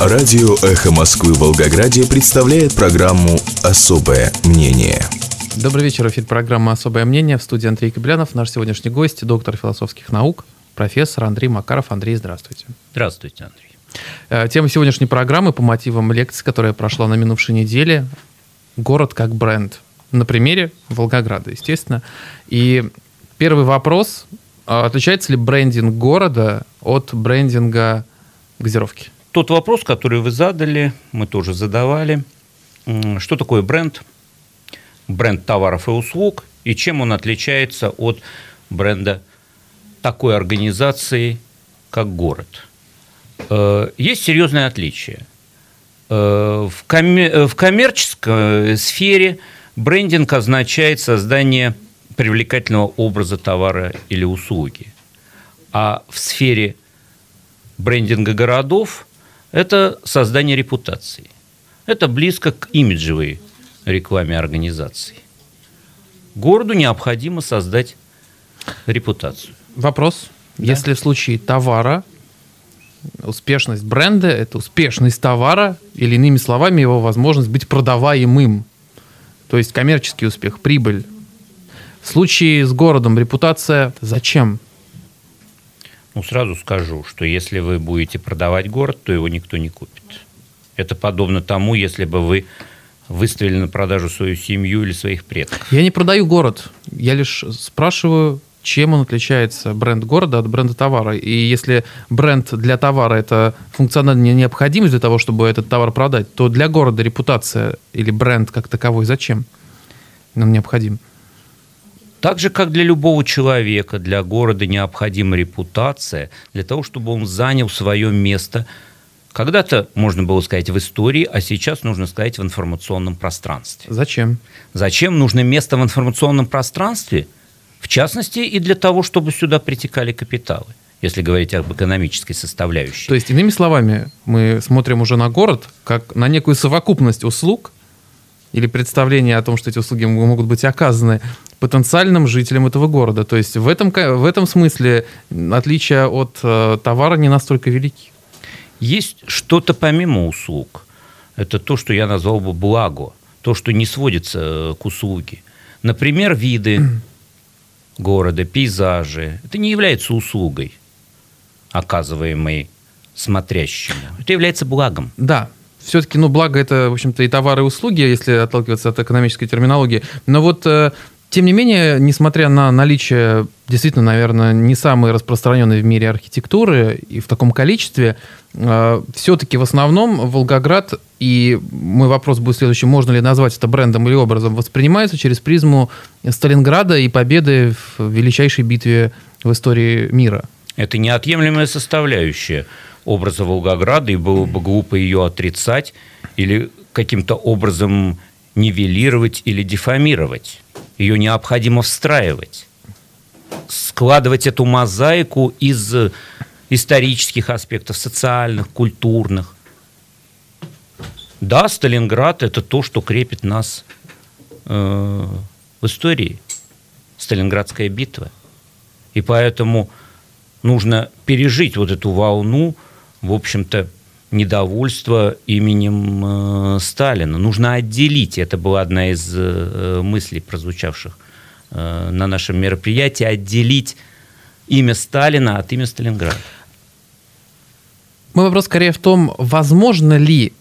Радио «Эхо Москвы» в Волгограде представляет программу «Особое мнение». Добрый вечер, эфир программы «Особое мнение». В студии Андрей Кобылянов. Наш сегодняшний гость – доктор философских наук, профессор Андрей Макаров. Андрей, здравствуйте. Здравствуйте, Андрей. Тема сегодняшней программы по мотивам лекции, которая прошла на минувшей неделе – «Город как бренд». На примере Волгограда, естественно. И первый вопрос – отличается ли брендинг города от брендинга газировки? Тот вопрос, который вы задали, мы тоже задавали. Что такое бренд? Бренд товаров и услуг, и чем он отличается от бренда такой организации, как город. Есть серьезное отличие. В коммерческой сфере брендинг означает создание привлекательного образа товара или услуги. А в сфере брендинга городов это создание репутации. Это близко к имиджевой рекламе организаций. Городу необходимо создать репутацию. Вопрос. Да. Если в случае товара успешность бренда – это успешность товара, или иными словами, его возможность быть продаваемым, то есть коммерческий успех, прибыль. В случае с городом репутация зачем? Сразу скажу, что если вы будете продавать город, то его никто не купит. Это подобно тому, если бы вы выставили на продажу свою семью или своих предков. Я не продаю город. Я лишь спрашиваю, чем он отличается, бренд города, от бренда товара. И если бренд для товара – это функциональная необходимость для того, чтобы этот товар продать, то для города репутация или бренд как таковой зачем нам необходим? Так же, как для любого человека, для города необходима репутация для того, чтобы он занял свое место. Когда-то можно было сказать в истории, а сейчас нужно сказать в информационном пространстве. Зачем? Зачем нужно место в информационном пространстве? В частности, и для того, чтобы сюда притекали капиталы, если говорить об экономической составляющей. То есть, иными словами, мы смотрим уже на город как на некую совокупность услуг или представление о том, что эти услуги могут быть оказаны потенциальным жителям этого города. То есть в этом смысле отличия от товара не настолько велики. Есть что-то помимо услуг. Это то, что я назвал бы благо, то, что не сводится к услуге. Например, виды города, пейзажи. Это не является услугой, оказываемой смотрящему. Это является благом. Да. Все-таки, благо это, в общем-то, и товары, и услуги, если отталкиваться от экономической терминологии. Но вот, тем не менее, несмотря на наличие, действительно, наверное, не самой распространенной в мире архитектуры и в таком количестве, все-таки в основном Волгоград, и мой вопрос будет следующий, можно ли назвать это брендом или образом, воспринимается через призму Сталинграда и победы в величайшей битве в истории мира. Это неотъемлемая составляющая образа Волгограда, и было бы глупо ее отрицать или каким-то образом нивелировать или дефамировать. Ее необходимо встраивать, складывать эту мозаику из исторических аспектов, социальных, культурных. Да, Сталинград – это то, что крепит нас в истории. Сталинградская битва. И поэтому нужно пережить вот эту волну, в общем-то, недовольства именем Сталина. Нужно отделить, это была одна из мыслей, прозвучавших на нашем мероприятии, отделить имя Сталина от имени Сталинграда. Мой вопрос скорее в том, возможно ли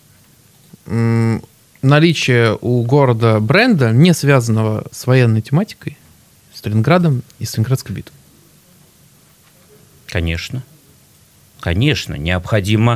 наличие у города бренда, не связанного с военной тематикой, Сталинградом и Сталинградской битвой? Конечно. Конечно. Необходимо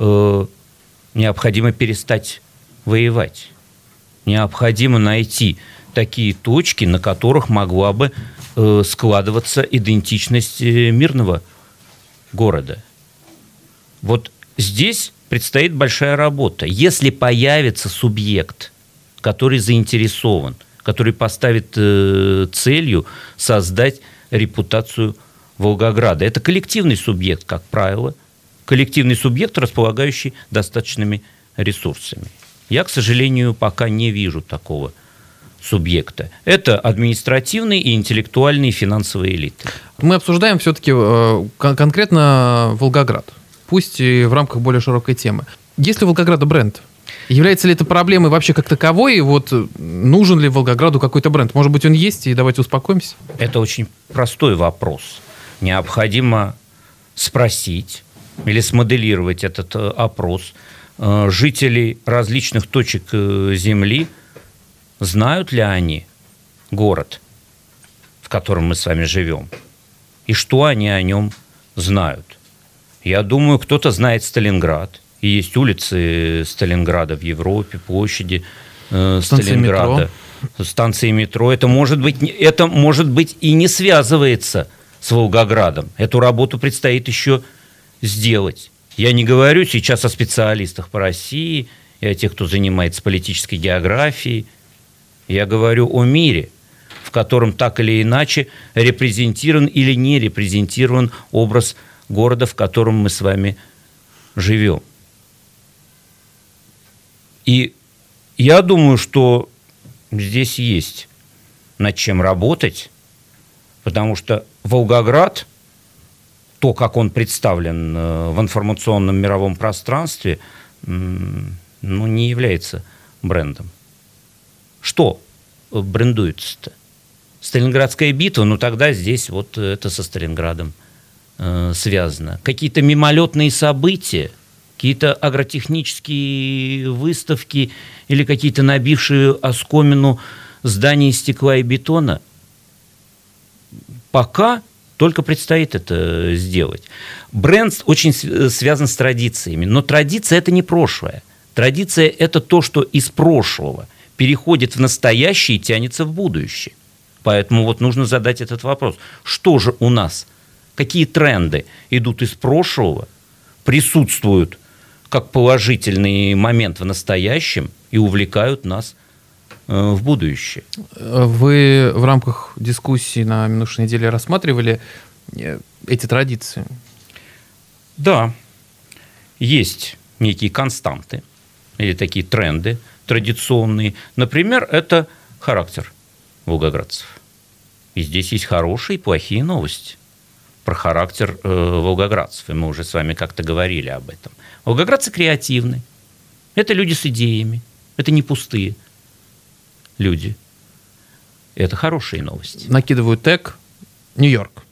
перестать воевать. Необходимо найти такие точки, на которых могла бы складываться идентичность мирного города. Вот здесь предстоит большая работа. Если появится субъект, который заинтересован, который поставит целью создать репутацию Волгограда. Это коллективный субъект, как правило, коллективный субъект, располагающий достаточными ресурсами. Я, к сожалению, пока не вижу такого субъекта. Это административные и интеллектуальные финансовые элиты. Мы обсуждаем все-таки конкретно Волгоград, пусть и в рамках более широкой темы. Есть ли у Волгограда бренд? Является ли это проблемой вообще как таковой? Вот нужен ли Волгограду какой-то бренд? Может быть, он есть, и давайте успокоимся? Это очень простой вопрос. Необходимо спросить или смоделировать этот опрос жителей различных точек Земли, знают ли они город, в котором мы с вами живем, и что они о нем знают. Я думаю, кто-то знает Сталинград, и есть улицы Сталинграда в Европе, площади Сталинграда, станции метро. Это может быть и не связывается с Волгоградом. Эту работу предстоит еще сделать. Я не говорю сейчас о специалистах по России и о тех, кто занимается политической географией. Я говорю о мире, в котором так или иначе репрезентирован или не репрезентирован образ города, в котором мы с вами живем. И я думаю, что здесь есть над чем работать, потому что Волгоград, то, как он представлен в информационном мировом пространстве, не является брендом. Что брендуется-то? Сталинградская битва, тогда здесь вот это со Сталинградом связано. Какие-то мимолетные события, какие-то агротехнические выставки или какие-то набившие оскомину здания из стекла и бетона, пока только предстоит это сделать. Бренд очень связан с традициями, но традиция – это не прошлое. Традиция – это то, что из прошлого переходит в настоящее и тянется в будущее. Поэтому вот нужно задать этот вопрос. Что же у нас? Какие тренды идут из прошлого, присутствуют как положительный момент в настоящем и увлекают нас в будущее? Вы в рамках дискуссии на минувшей неделе рассматривали эти традиции? Да, есть некие константы или такие тренды традиционные. Например, это характер волгоградцев. И здесь есть хорошие и плохие новости про характер волгоградцев. И мы уже с вами как-то говорили об этом. Волгоградцы креативны. Это люди с идеями. Это не пустые люди. Это хорошие новости. Накидываю тег Нью-Йорк.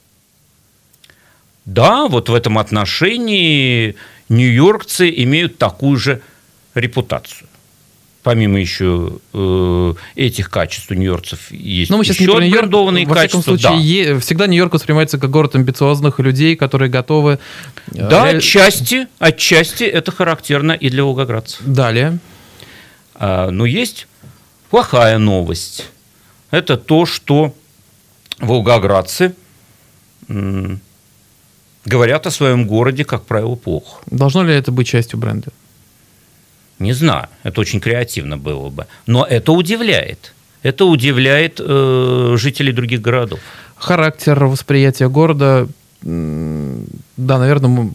Да, вот в этом отношении нью-йоркцы имеют такую же репутацию. Помимо еще этих качеств у нью-йоркцев есть еще отбрендованные качества. Во всяком случае, всегда Нью-Йорк воспринимается как город амбициозных людей, которые готовы... Да, отчасти это характерно и для волгоградцев. Далее. Но есть плохая новость. Это то, что волгоградцы говорят о своем городе, как правило, плохо. Должно ли это быть частью бренда? Не знаю, это очень креативно было бы. Но это удивляет. Это удивляет жителей других городов. Характер восприятия города, да, наверное,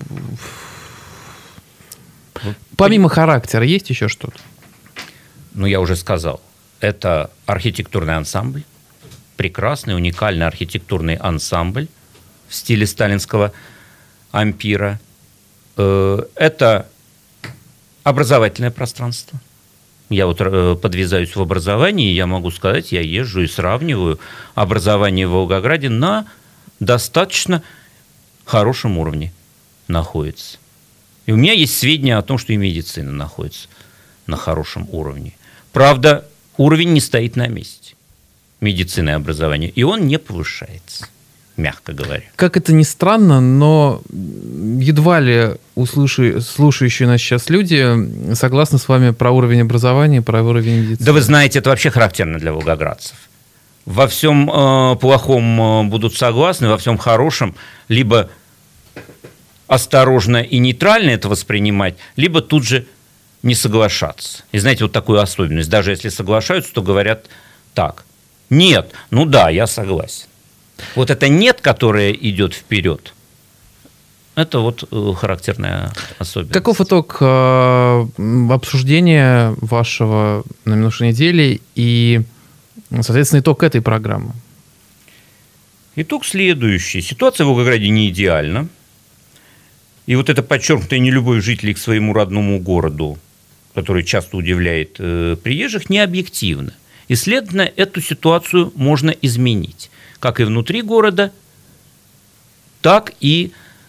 помимо характера есть еще что-то? Я уже сказал. Это архитектурный ансамбль, прекрасный, уникальный архитектурный ансамбль в стиле сталинского ампира. Это образовательное пространство. Я вот подвязаюсь в образовании, я могу сказать, я езжу и сравниваю образование в Волгограде на достаточно хорошем уровне находится. И у меня есть сведения о том, что и медицина находится на хорошем уровне. Правда, уровень не стоит на месте. Медицины и образования. И он не повышается, мягко говоря. Как это ни странно, но едва ли слушающие нас сейчас люди согласны с вами про уровень образования, про уровень медицины. Да вы знаете, это вообще характерно для волгоградцев. Во всем плохом будут согласны, во всем хорошем либо осторожно и нейтрально это воспринимать, либо тут же не соглашаться. И знаете, вот такую особенность. Даже если соглашаются, то говорят так. Нет, да, я согласен. Вот это «нет», которое идет вперед, это вот характерная особенность. Каков итог обсуждения вашего на минувшей неделе и, соответственно, итог этой программы? Итог следующий. Ситуация в Волгограде не идеальна. И вот эта подчеркнутая нелюбовь жителей к своему родному городу, которая часто удивляет приезжих, не объективна. И, следовательно, эту ситуацию можно изменить. Как и внутри города, так и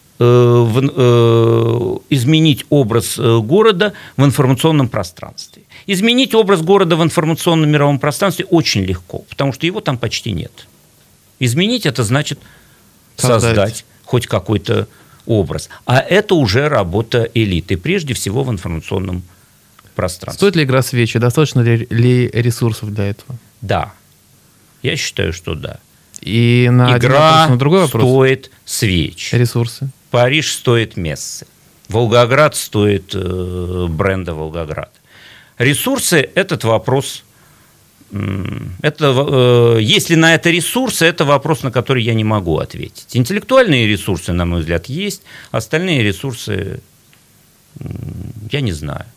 изменить образ города в информационном пространстве. Изменить образ города в информационном мировом пространстве очень легко, потому что его там почти нет. Изменить – это значит создать хоть какой-то образ. А это уже работа элиты, прежде всего в информационном пространстве. Стоит ли игра свечи? Достаточно ли ресурсов для этого? Да. Я считаю, что да. И на игра на другой вопрос. Стоит свеч. Ресурсы. Париж стоит мессы. Волгоград стоит бренда Волгоград. Ресурсы – этот вопрос. Если на это ресурсы, это вопрос, на который я не могу ответить. Интеллектуальные ресурсы, на мой взгляд, есть. Остальные ресурсы я не знаю.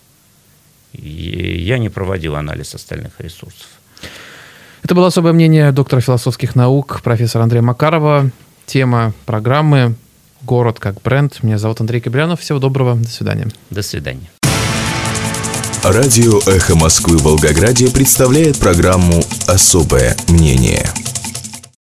Я не проводил анализ остальных ресурсов. Это было особое мнение доктора философских наук, профессора Андрея Макарова. Тема программы «Город как бренд». Меня зовут Андрей Кобылянов. Всего доброго. До свидания. До свидания. Радио «Эхо Москвы» в Волгограде представляет программу «Особое мнение».